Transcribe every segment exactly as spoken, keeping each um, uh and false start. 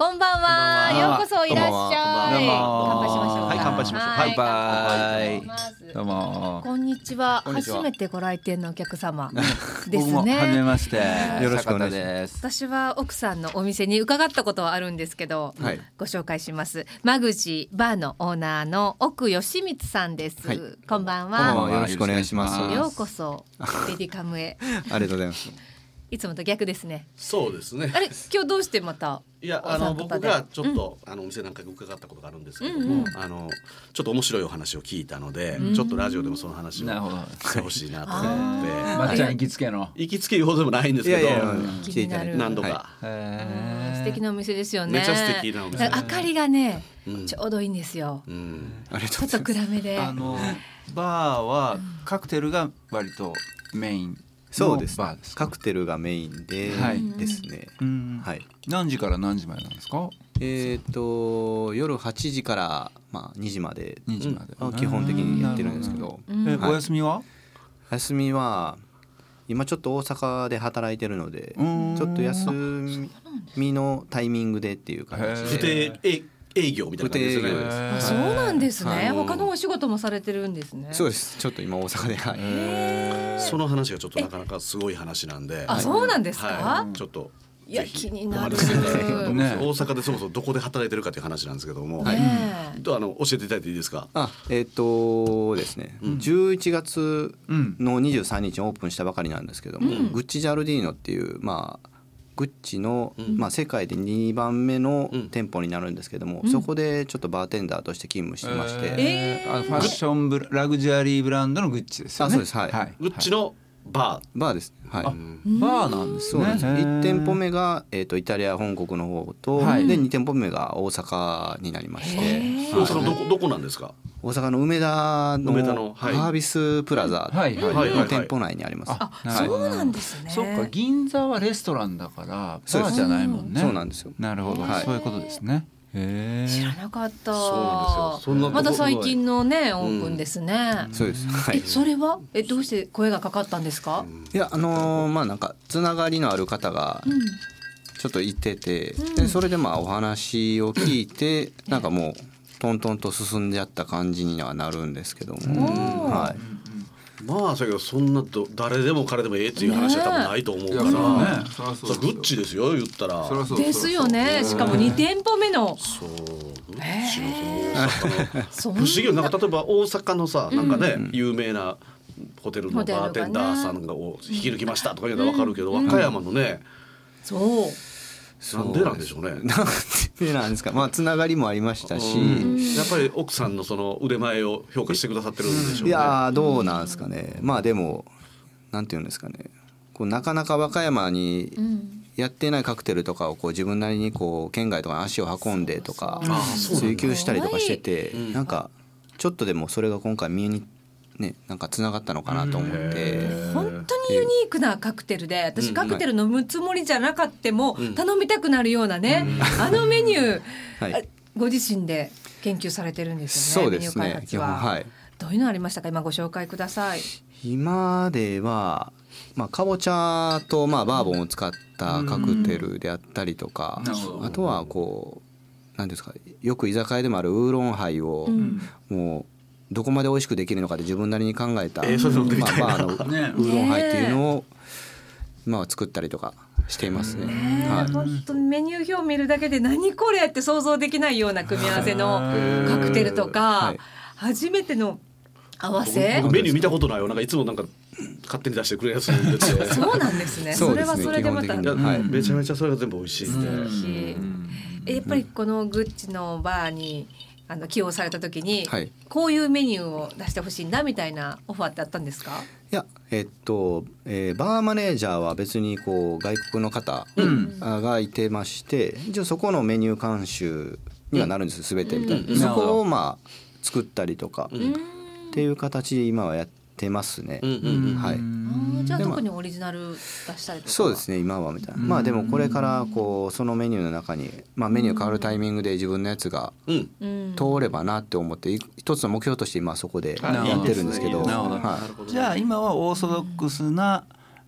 こんばんは。 こんばんはようこそいらっしゃい。 どうも乾杯しましょうか。 はい乾杯しましょうはい乾杯まずどうもこんにちは。 こんにちは初めてご来店のお客様です僕も初めね。 ましてよろしくお願いします坂田です私は奥さんのお店に伺ったことはあるんですけど、 はいご紹介します。間口バーのオーナーの奥義光さんです。 はいこんばんこんばんは。 はよろしくお願いしますよろしくお願いしようこそベディカムへ。 ありがとうございますいつもと逆ですね。 そうですね。 あれ今日どうしてまた？ いやあのお三方で僕がちょっと、あのお店なんか伺ったことがあるんですけども、 うんうんあのちょっと面白いお話を聞いたので、 うんちょっとラジオでもその話をなるほどしてほしいなと思あって、 ーまっちゃん行きつけの行きつけいうほどでもないんですけど、 いやいやん来ていただいて何度か、 はへー素敵なお店ですよね。 めちゃ素敵なお店だから明かりがね、 うんちょうどいいんですよ。 うん、 ありがちょっととうございます暗めで。 あのバーはカクテルが割とメインのそうですバーですかカクテルがメインではいですね、 うんはい何時から何時までなんですか？ えっ、と夜はちじからまあにじまでにじまで基本的にやってるんですけど、 うんえはいお休みは？ 休みは今ちょっと大阪で働いてるのでうんちょっと休みのタイミングでっていう感じへー不定営営業みたいな感じですよね。 不定営業ですあ、そうなんですね。 はい他のお仕事もされてるんですね。 そうですちょっと今大阪ではいへーその話がちょっとなかなかすごい話なんで、 あ、そうなんですか。 はい、ちょっといやぜひ気になるお話ししていただきたいと思いますね大阪でそもそもどこで働いてるかという話なんですけども、 はいねえとあの教えていただいていいですか？ あえっ、とですね、 うんじゅういちがつうんのにじゅうさんにちにオープンしたばかりなんですけども、 うんグッチ・ジャルディーノっていうまあグッチの、 うんまあ、世界でにばんめのうん店舗になるんですけども、 うんそこでちょっとバーテンダーとして勤務してまして、 えーあのファッションブララグジュアリーブランドのグッチですよね。 あそうですはいグッチのババーですはいあうんバーなんですね。 そうですへーいち店舗目が、えー、とイタリア本国の方と、 はいでに店舗目が大阪になりましへて、 ーー。大阪どこどこなんですか？ 大阪の梅田の梅田のはいハービスプラザはいはいはいはいの店舗内にあります。 あ、 なるほどそうなんですね。 そっか銀座はレストランだからそうですバーじゃないもんね。 そうなんですよ。 なるほど、 はいそういうことですね。へ知らえ。 なかった。 そうなんですよそんなとこまだ最近のねオープンですね。 そうです。はえ、 い。 それはえどうして声がかかったんですか？ いやあのーまあなんかつながりのある方がうん。 ちょっといてて、 うんでそれでまあお話を聞いてなんかもうトントンと進んじゃった感じにはなるんですけども、 おーはい。 まあだけどそんなど誰でも彼でもええっていう話は多分ないと思うから、 いやそうね。そりゃそうそれグッチですよ言ったら。 そりゃそうですよね。しかもに店舗目の。 そうグッチのその大阪のそん不思議よなんか例えば大阪のさなんかね、有名なホテルのバーテンダーさんがを引き抜きましたとかいうのは分かるけど、和歌山のね、 そう。 なんでなんでしょうね。 なんでなんですか。まあつながりもありましたし、 うんやっぱり奥さんのその腕前を評価してくださってるんでしょうね。 いやーどうなんですかね。まあでもなんていうんですかね。こうなかなか和歌山にうん。 やってないカクテルとかをこう自分なりにこう県外とかに足を運んでとかあそうなんだ追求したりとかしてて、 うんなんかちょっとでもそれが今回見えにねなんかつながったのかなと思って、 本当にユニークなカクテルで、私カクテル飲むつもりじゃなかってもうん頼みたくなるようなね、あのメニュー、 はいあご自身で研究されてるんですよね。 そうですメニュー開ね基発は。 本はいどういうのありましたか。今ご紹介ください。 今ではまあかぼちゃとまあバーボンを使ったカクテルであったりとか、 なるほどあとはこうなんですかよく居酒屋でもあるウーロンハイをうんもうどこまで美味しくできるのかで自分なりに考えた、 えーそれ飲んでみたいなまあ、バーのねウーロンハイっていうのを、まあ、作ったりとかしていますね。 ねえはい、 本当にメニュー表を見るだけで何これって想像できないような組み合わせのカクテルとか、 はい初めての合わせ。 僕メニュー見たことないよ。なんかいつもなんか勝手に出してくれるやつなんですよ。 そうなんですね。それはそれでまた基本的にいやはいめちゃめちゃそれが全部美味しいんで。 美味しいえやっぱりこのグッチのバーにあの起用された時に、 はいこういうメニューを出してほしいんだみたいなオファーってあったんですか。 いやえっと、えーバーマネージャーは別にこう外国の方うんがいてまして一応そこのメニュー監修にはなるんです全てみたいな、 うんそこをまあ作ったりとかうっんていう形で今はやってますね。 うんうんうんはいあーじゃあでも特にオリジナル出したりとか。 そうですね今はみたいな、まあでもこれからこうそのメニューの中に、まあ、メニュー変わるタイミングで自分のやつがうんうん通ればなって思ってい一つの目標として今そこであやってるんですけど、 なるほどはなるほどねじゃあ今はオーソドックスな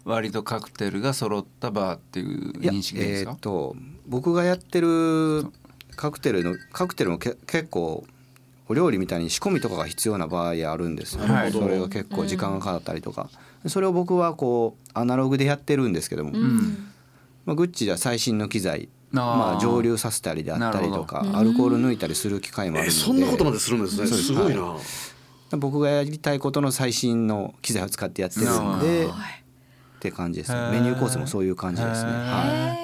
割とカクテルが揃ったバーっていう認識ですか？ いや、えー、と僕がやってるカクテルのカクテルもけ結構お料理みたいに仕込みとかが必要な場合あるんですよ、 はい、 それが結構時間がかかったりとか、うん、それを僕はこうアナログでやってるんですけども、うんまあ、グッチでは最新の機材まあ、蒸留させたりであったりとかアルコール抜いたりする機会もあるので、 えそんなことまでするんですね。すごいな、はい、 僕がやりたいことの最新の機材を使ってやってるんでって感じですね。メニューコースもそういう感じですね。はい、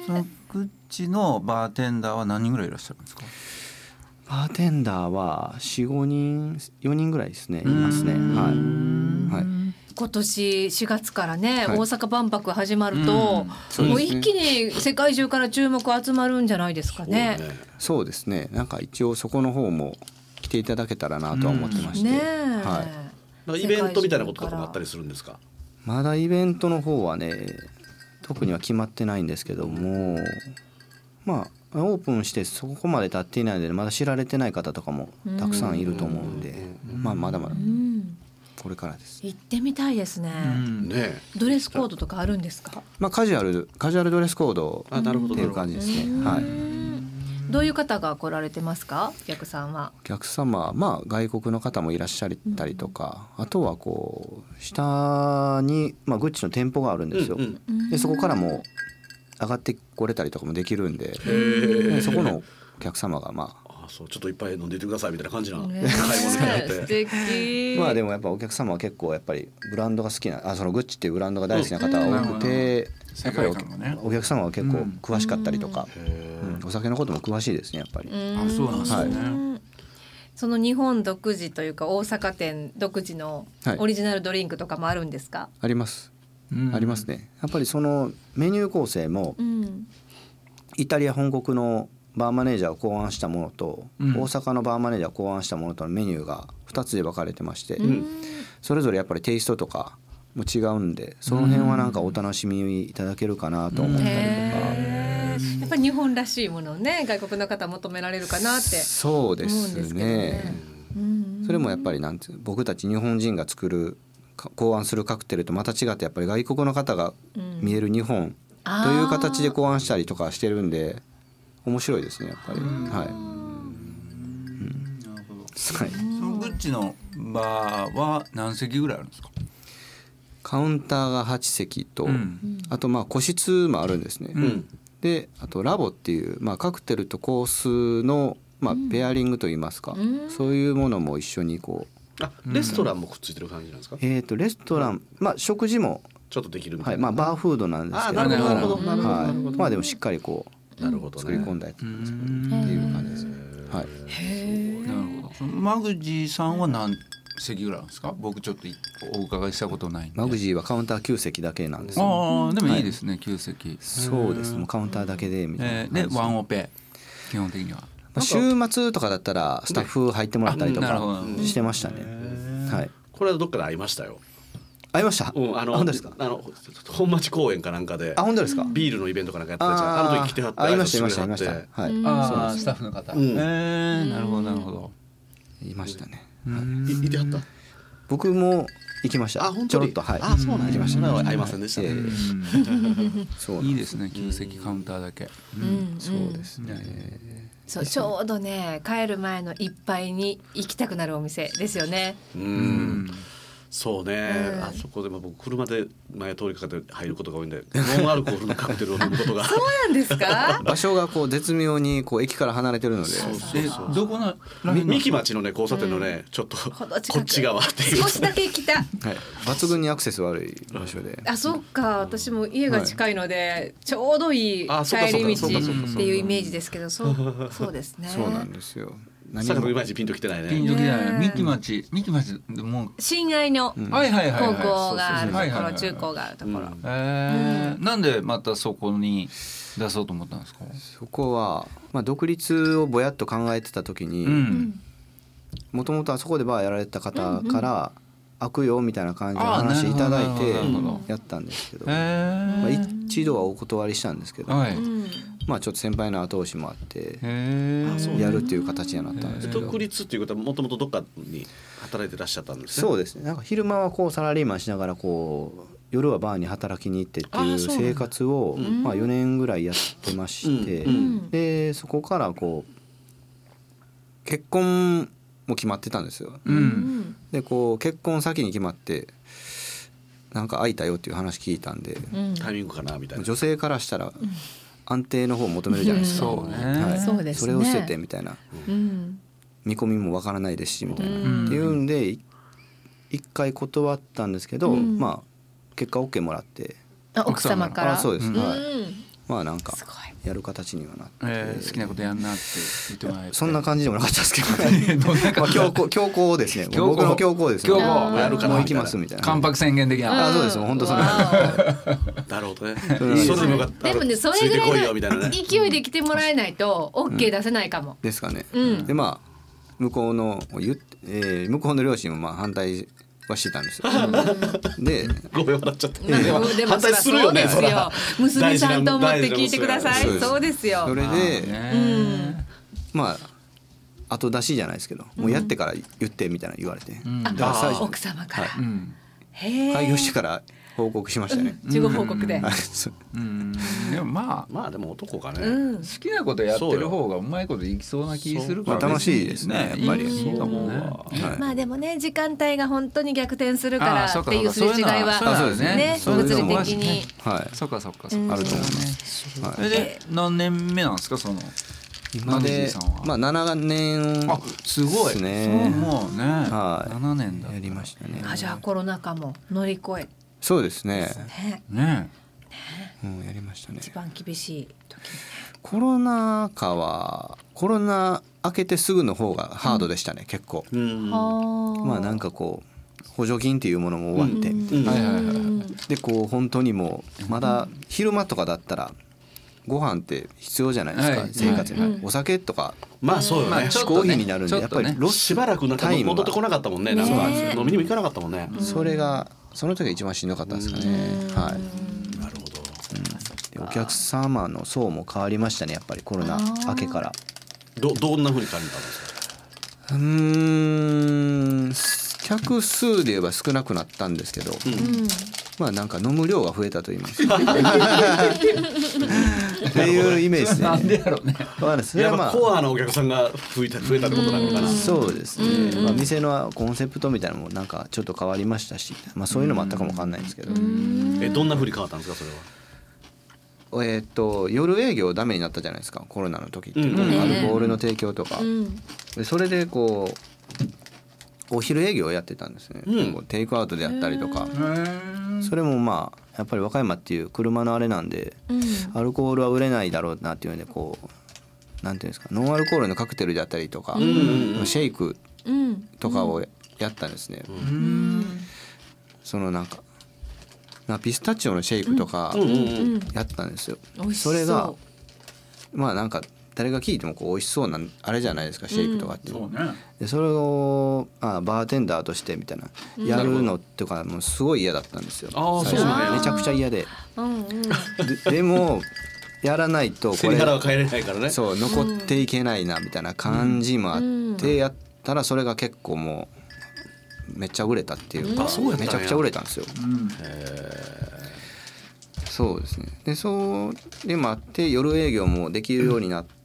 そのグッチのバーテンダーは何人ぐらいいらっしゃるんですか？ バーテンダーは よん、ごにんよにんぐらいですねいますね。はい、はい今年しがつからね、はい、大阪万博始まると、 うんもう一気に世界中から注目集まるんじゃないですかね。 そうですね。なんか一応そこの方も来ていただけたらなとは思ってまして、うんねはい、 なんかイベントみたいなこととかもあったりするんですか？ まだイベントの方はね特には決まってないんですけども、まあオープンしてそこまで経っていないのでまだ知られてない方とかもたくさんいると思うんで、まあまだまだこれからです。 行ってみたいですね。 うんねドレスコードとかあるんですか？ まあカジュアルカジュアルドレスコードっていう感じですね。はい。 どういう方が来られてますか？お客さんは。 お客様まあ外国の方もいらっしゃったりとか、うん、あとはこう下にまあグッチの店舗があるんですよ。うんうん、でそこからも上がってこれたりとかもできるんで、でそこのお客様がまあ。 そうちょっといっぱい飲んでいてくださいみたいな感じな、 ね、買い物になって素敵。 まあでもやっぱお客様は結構やっぱりブランドが好きなあそのグッチっていうブランドが大好きな方が多くて、うん、やっぱり お, お客様は結構詳しかったりとか、うんうん、お酒のことも詳しいですねやっぱり。 あそうなんですね、はい、 その日本独自というか大阪店独自のオリジナルドリンクとかもあるんですか？はい、 あります、うん、ありますね。やっぱりそのメニュー構成も、うん、イタリア本国のバーマネージャーを考案したものと、うん、大阪のバーマネージャーを考案したものとのメニューがふたつで分かれてまして、うん、それぞれやっぱりテイストとかも違うんでその辺はなんかお楽しみいただけるかなと思ったりとか、 やっぱり日本らしいものをね外国の方求められるかなって思うんですけどね。そうですね、うん、それもやっぱりなんて僕たち日本人が作る考案するカクテルとまた違ってやっぱり外国の方が見える日本という形で考案したりとかしてるんで面白いですねやっぱり。はい。うん、なるほど。はい。そのグッチのバーは何席ぐらいあるんですか？ カウンターがはちせきと、うん、あとまあ個室もあるんですね。うん、であとラボっていうまあカクテルとコースのまあペアリングといいますか、うん、そういうものも一緒にこう。 あレストランもくっついてる感じなんですか？ えっとレストランまあ食事もちょっとできるみたいな。はいまあバーフードなんですけど。 あなるほどなるほどなるほど。 はい、まあでもしっかりこう。 なるほどね、 作り込んだやつっていう感じですね。はい。 へなるほど。マグジーさんは何席ぐらいなんですか？僕ちょっとお伺いしたことないんで。 マグジーはカウンターきゅうせきだけなんですよ。 ああでもいいですね、はい、きゅうせき。 そうですもうカウンターだけでみたいな、えー、でワンオペ基本的には。 まあ、週末とかだったらスタッフ入ってもらったりとかしてましたね。はい。 これはどっかで会いましたよ。 会いました。 うん、あの、あ本当ですか。あの本町公園かなんかで。 あ、本当ですか。 ビールのイベントかなんかやってたじゃん。あの時来てはって。 あ、いましたいましたいました。はい。 ああ、スタッフの方。うん、えー、なるほどなるほど。 いましたね。 はい、い, いてはった。 僕も行きました。 あ、本当に。 ちょろっとはい。 あ、そうなん。 行きました。 会いませんでした。 そういいですね。きゅうせきカウンターだけ。 うん、そうですね。 そうちょうどね帰る前の一杯に行きたくなるお店ですよね。 うん。そうね、うん、あそこでも僕車で前通りかかって入ることが多いんでノンアルコールのカクテルを飲むことがそうなんですか？ 場所がこう絶妙にこう駅から離れてるので。そうそうそうどこの三木町のね交差点のね、うん、ちょっとこっち側っていう少しだけ来た、はい、 抜群にアクセス悪い場所で。 あ、そっか。私も家が近いので、はい、ちょうどいい帰り道っていうイメージですけど、そうそうですね。 そうなんですよ。 さっきのイメージピンときてないね。 ピンときてない。三木町、三木町でも親愛の高校があるところ、中高があるところ。 ええ、なんでまたそこに出そうと思ったんですか？ そこはまあ独立をぼやっと考えてた時に、もともとあそこでバーやられた方から開くよみたいな感じの話いただいてやったんですけど、まあ一度はお断りしたんですけど。まあちょっと先輩の後押しもあってやるっていう形になったんですけど。 独立っていうことはもともとどっかに働いてらっしゃったんですね。 そうですね。なんか昼間はこうサラリーマンしながらこう夜はバーに働きに行ってっていう生活をまあよねんぐらいやってまして、でそこからこう結婚も決まってたんですよ。でこう結婚先に決まってなんか会いたよっていう話聞いたんで、 タイミングかなみたいな。 女性からしたら安定の方を求めるじゃないですか。 そうね、 はい、 そうですね。 それを捨ててみたいな、見込みもわからないですしみたいなっていうんで一回断ったんですけど、まあ結果 OK もらって。 あ、奥様から。 あ、そうです、はい、まあなんかやる形にはなって、 えー、好きなことやんなって言ってもらえて、 そんな感じでもなかったですけどねまあ強行強行ですね。僕の強行ですね。 強行やるからもう行きますみたいな関白宣言的な。 あ、そうです。本当そのなるほどね。それでもよかった。 でもね、それぐらいの勢いで来てもらえないと OK 出せないかも。 ですかね。でまあ向こうの言って、えー、向こうの両親もまあ反対はしてたんですよ。で、 ごめん笑っちゃった。 反対するよね。娘さんと思って聞いてください。そうですよ。 それで、まあ後出しじゃないですけど、もうやってから言ってみたいな言われて、 奥様から開業してから報告しましたね。 事後報告で。 でもまあまあでも男がね、 好きなことやってる方がうまいこといきそうな気するから楽しいですね。やっぱりいいかもね。 まあでもね、時間帯が本当に逆転するからっていうすれ違いはね、物理的に。 はい。 そっかそっか。あると思うね。それで何年目なんですか、その今でまあななねん。 あ、すごいね。もうね、ななねんだやりましたね。 あ、じゃあコロナ禍も乗り越え。 そうですね。 ね。 うん、やりましたね。 一番厳しい時。 コロナ禍はコロナ明けてすぐの方がハードでしたね、結構。まあなんかこう補助金っていうものも終わって、でこう本当にもうまだ昼間とかだったらご飯って必要じゃないですか、生活に。お酒とかまあそうよね、 嗜好品になるんで、やっぱりロスしばらくなんか戻ってこなかったもんね。なんか飲みにも行かなかったもんね。 それがその時が一番しんどかったですかね。はい。 なるほど。 お客様の層も変わりましたね、やっぱりコロナ明けから。 どどんな風に感じたんですか。 うーん、客数で言えば少なくなったんですけど、うん、まあなんか飲む量が増えたと言いますかっていうイメージですね。 なんでやろうね。 それはまあコアなお客さんが増えた増えたってことなのかな。 そうですね。まあ店のコンセプトみたいなのもなんかちょっと変わりましたし、まあそういうのもあったかもわかんないですけど。 え、どんな風に変わったんですか、それは。 えー、と夜営業ダメになったじゃないですか、コロナの時って。アルコールの提供とか、でそれでこうお昼営業をやってたんですね、うん、テイクアウトであったりとか。それもまあやっぱり和歌山っていう車のあれなんで、うん、アルコールは売れないだろうなっていうので、こうなんていうんですか、ノンアルコールのカクテルであったりとか、うん、シェイクとかをやったんですね、うん、そのなんかピスタチオのシェイクとかやったんですよ、うん、それがまあなんか誰が聞いてもこう美味しそうなあれじゃないですか、シェイクとかって、うん、そうね、でそれをあバーテンダーとしてみたいなやるのとかもすごい嫌だったんですよ、うん、最初めちゃくちゃ嫌で、うんうん、で, でもやらないとこれ背に腹は変えれないからね、そう残っていけないなみたいな感じもあって、うん、やったらそれが結構もうめっちゃ売れたっていうか、うん、めちゃくちゃ売れたんですよ、うん、そうですね。でそうでもあって夜営業もできるようになって、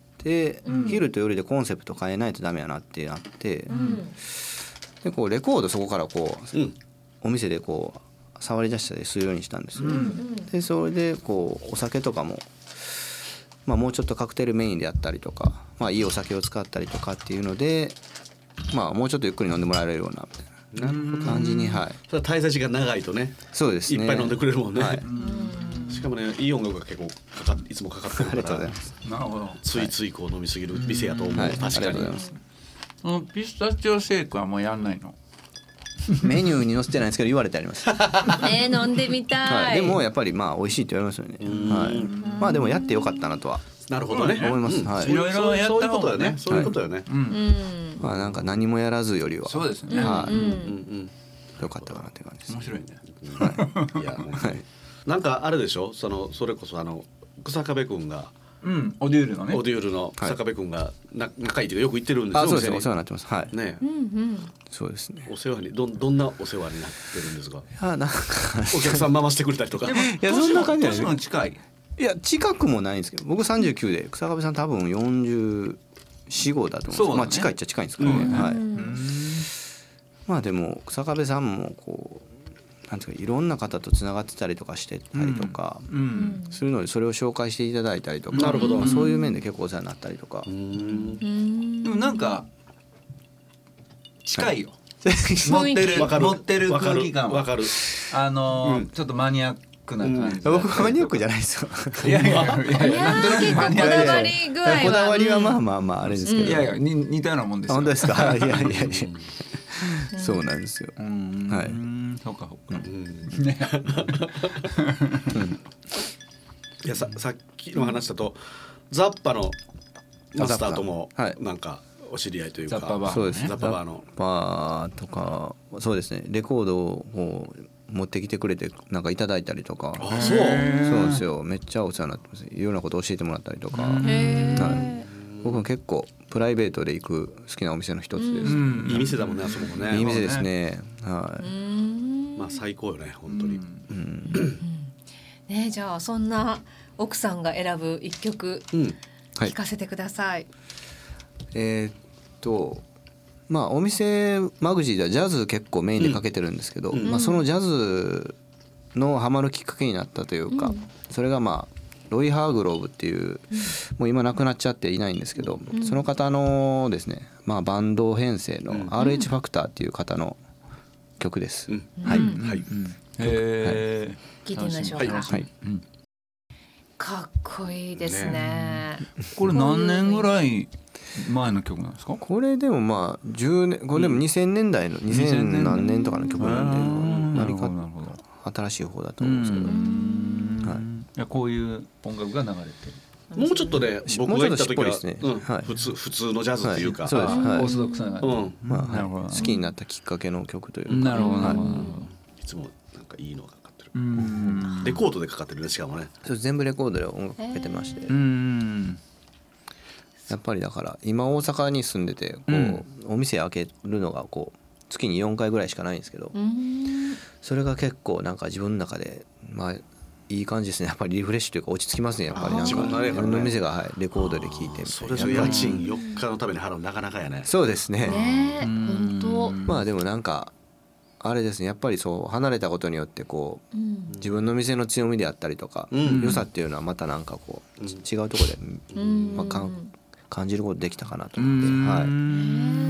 うん、昼と夜でコンセプト変えないとダメやなってなって、うん、でこうレコードそこからこう、うん、お店でこう触り出したりするようにしたんですよ、うん、でそれでこうお酒とかも、まあ、もうちょっとカクテルメインであったりとか、まあ、いいお酒を使ったりとかっていうので、まあ、もうちょっとゆっくり飲んでもらえるようなみたいな感じに、はい。 それは滞在時間長いとね。 そうですね。 いっぱい飲んでくれるもんね。はい、しかもね、いい音楽が結構かかいつもかかってるから。なるほど。ついついこう飲みすぎる店やと思う。はい、確かに。 ピスタチオシェイクはもうやんないの？ メニューに載せてないんですけど言われてあります。 ね、飲んでみたい。 はい、でもやっぱりまあ美味しいって言われますよね。はい。まあでもやってよかったなとは。 なるほどね。 思います。はい。 いろいろやったことだね。 そういうことよね。 まあなんか何もやらずよりは。 そうですね。 はい。よかったかなって感じです。 面白いね。 はい。いや、なんかあれでしょ。そのそれこそあの草壁くんがうん、オデュールのねオデュールの坂部君がな仲いいというかよく行ってるんですよ。 あ、そうですね、お世話になってます。はいね、 うんうん、 そうですね。 お世話にどどんなお世話になってるんですか。いや、なんかお客さん回してくれたりとか。 でもいや、そんな感じですね。近い。 いや、近くもないんですけど、僕さんじゅうきゅうで草壁さん多分よんじゅうよん、ごだと思うんですけど、ね、まあ近いっちゃ近いんですけどね、うん、はい。まあでも草壁さんもこうなんていうかいろんな方とつながってたりとかしてたりとかするので、それを紹介していただいたりとか、なるほど、そういう面で結構お世話になったりとか。うーん、でもなんか近いよ、はい、持ってる持ってる空気感は分かる。あのーうん、ちょっとマニアックな感じ、 うん、僕はマニアックじゃないですよ。 いやいやいや、なんとなくマニアック。 こだわり具合はこだわりはまあまあまああれですけど、 いやいや似たようなもんですよ。 本当ですか。いやいやいや、そうなんですよ。はい。 そうかそうか。 ね。いや、ささっきの話だとザッパのマスターともなんかお知り合いというか、 ザッパバー、 そうです。 ザッパバーのバーとか、そうですね。レコードを持ってきてくれてなんかいただいたりとか。 あ、そう。 そうですよ。めっちゃお世話になってます。いろんなこと教えてもらったりとか。はい。僕も結構プライベートで行く好きなお店の一つです。 いい店だもんね、あそこもね。 いい店ですね。はい。 まあ最高よね、本当に。 ね、じゃあそんな奥さんが選ぶ一曲聞かせてください。 えっとまあお店マグジーではジャズ結構メインでかけてるんですけど、まあそのジャズのハマるきっかけになったというか、それがまあロイ・ハーグローブっていう、もう今亡くなっちゃっていないんですけど、その方のですね、まあバンド編成の アールエイチ ファクターっていう方の曲です。はい。はい。 へー、聞いてみましょうか。はい。かっこいいですね。 これ何年ぐらい前の曲なんですか。 これでもまあじゅうねん、これでもにせんねんだいのにせん何年とかの曲なんで、何か新しい方だと思うんですけど、はい。 いや、こういう音楽が流れてる。 もうちょっとね、僕が行った時は、 ね、 うん、はい、普通普通のジャズっていうか、はい、 そうです、はい、 オーソドックスな感じ、うんまあ、なるほど、好きになったきっかけの曲というか、 なるほど、はい、 いつもなんかいいのがかかってる。うん、レコードでかかってるね、しかもね。 そう、全部レコードで音楽かけてまして、うん、やっぱりだから今大阪に住んでてこう、うん、お店開けるのがこう月によんかいぐらいしかないんですけど、うん、それが結構なんか自分の中でまあいい感じですね。やっぱりリフレッシュというか落ち着きますね。やっぱりなんか自分の店が、はい、レコードで聴いてみたいな。 それ家賃よっかのために払うのなかなかやね。 そうですね。 ね、本当。 まあでもなんかあれですね。やっぱりそう離れたことによってこう、うん、自分の店の強みであったりとか、うん、良さっていうのはまたなんかこう、うん、違うところで、うんまあ、かん感じることできたかなと思って、はい。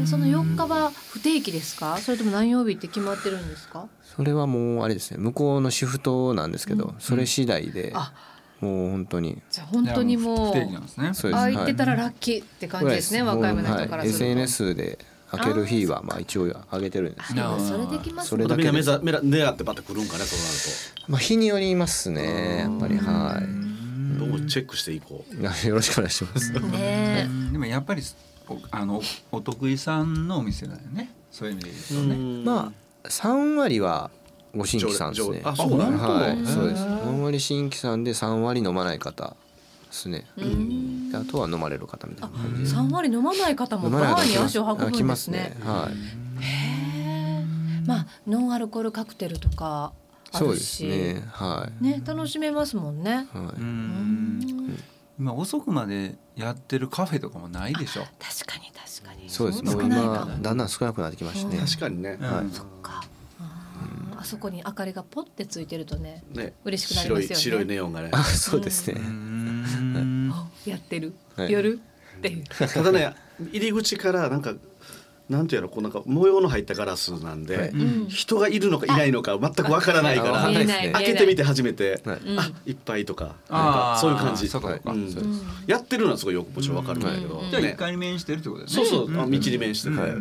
そのよっかは不定期ですか？それとも何曜日って決まってるんですか？ それはもうあれですね、向こうのシフトなんですけど、うん、それ次第で、うん、もう本当にじゃあ本当にもう空いてたらラッキーって感じですね、はい、和歌山の人からすると、はい、エスエヌエス で開ける日はまあ一応上げてるんですけど、 それできます。 それだけでみんな目狙ってバッてくるんかね、そうなると。まあ日によりますね、やっぱり、はい。 どうもチェックしていこう。 よろしくお願いします。 ね、 でもやっぱりあのお得意さんのお店だよね。そういう意味で言うとね。 まあさんわりはご新規さんですね。 あ、そうなんだ。 はい、そうです。よんわり新規さんでさんわり飲まない方ですね。であとは飲まれる方みたいな感じで。 さんわり飲まない方もバーに足を運ぶんですね。 はい。 へえ。まあノンアルコールカクテルとかあるし、 そうですね。はい。 ね、楽しめますもんね。はい。 うん。今遅くまでやってるカフェとかもないでしょ。 確かに確かに。 そうです。もう今だんだん少なくなってきましたね。 確かにね。 はい。 そっか。あそこに明かりがポッてついてるとね、ね、嬉しくなりますよね。 白い白いネオンがね。 あ、そうですね。 やってる、夜っていう。 ただね、入り口からなんかなんていうの、こうなんか模様の入ったガラスなんで、はい、人がいるのかいないのか全くわからないから、開けてみて初めて、はい、あ、いっぱいとか、なんかそういう感じ。そうかそうか、うん、やってるのはすごいよくもちろんわかるんだけど、 じゃあいっかいに面してるってことですね。そうそう、道に面してる。はい。そう。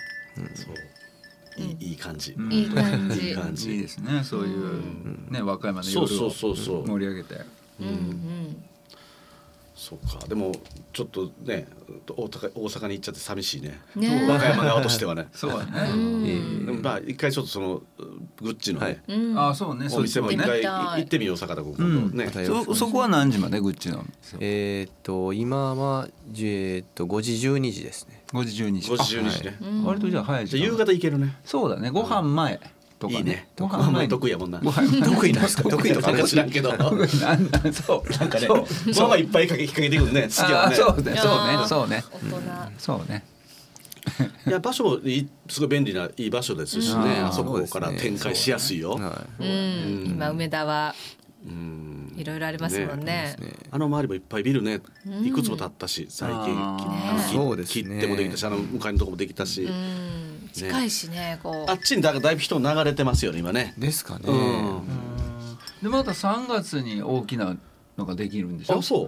いい、いい感じ。 いい感じ。 いい感じ。いいですね。そういうね、和歌山の夜を盛り上げて。うんうん。 そうか。でもちょっとね、大阪大阪に行っちゃって寂しいね。和歌山側としてはね。 そうだね。 でもまあ一回ちょっとそのグッチのね、 あそうね、 お店も一回行ってみよう坂田君、 うんね、そ, そこは何時までグッチのえっと今はえっとごじじゅうにじですね。 ごじじゅうにじごじじゅうにじね、 割とじゃあ早い時間。 夕方行けるね。 そうだね、ご飯前とかね。いいね、 ご飯前得意やもんな。 得意なんですか。得意とか知らんけど。 なんなんそうなんかね、 ママいっぱいかけ引っ掛けてくるね。好きやね。 そうねそうねそうね。 大人。 そうね。 いや場所もすごい便利ないい場所ですしね、あそこから展開しやすいよ。 今梅田はいろいろありますもんね。 あの周りもいっぱいビルね、いくつも建ったし、最近切ってもできたし、あの向かいのとこもできたし、 近いしね、こうあっちにだいぶ人流れてますよね今ね。 ですかね。 でまたさんがつに大きなのができるんでしょ。 あそう。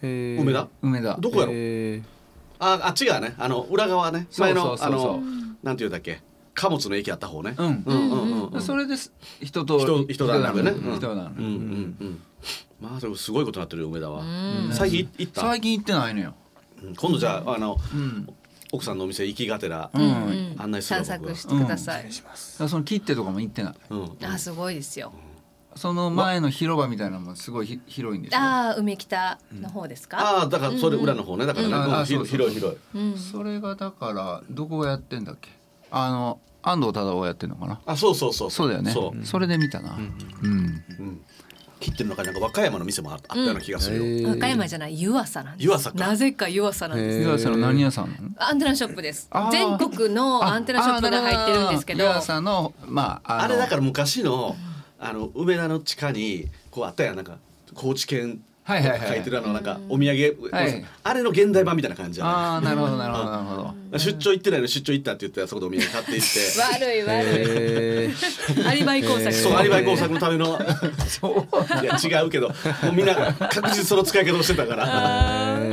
梅田？ 梅田。 どこやろ？ああっちがね、あの裏側ね、前のあのなんていうんだっけ、貨物の駅あった方ね。 うんうんうん。それです人と人人だらけね。 人だらけ。うんうんうん。まあでもすごいことになってるよ梅田は。最近行った？ 最近行ってないのよ。 今度じゃああの奥さんのお店行きがてら案内する。 散策してください。 その切手とかも行ってない。 あすごいですよ。 その前の広場みたいなのもすごい広いんですよ。 ああ梅北の方ですか。 ああだからそれ裏の方ね、だからね広い広い。それがだからどこがやってんだっけ。あの安藤忠雄やってんのかな。 あそうそうそうそうだよね。それで見たな。うん切ってるのかなんか和歌山の店もあったような気がするよ。 和歌山じゃない湯浅なんです。 湯浅か。 なぜか湯浅なんです。 湯浅の何屋さんなの？ アンテナショップです。全国のアンテナショップが入ってるんですけど。 湯浅のまああれだから昔のあの梅田の地下にこうあったやん、なんか高知県書いてるあのなんかお土産、あれの現代版みたいな感じじゃない。 ああなるほどなるほどなるほど。 出張行ってないの出張行ったって言ってあそこでお土産買って行って。 悪い悪い。アリバイ工作。 そうアリバイ工作のための。いや違うけど、もうみんな確実その使い方をしてたから。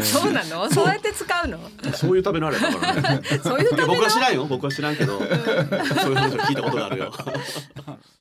そうなの？そうやって使うの？ そういうためのあれだからね。 そういうための。 僕は知らんよ。僕は知らんけど、そういう話を聞いたことがあるよ。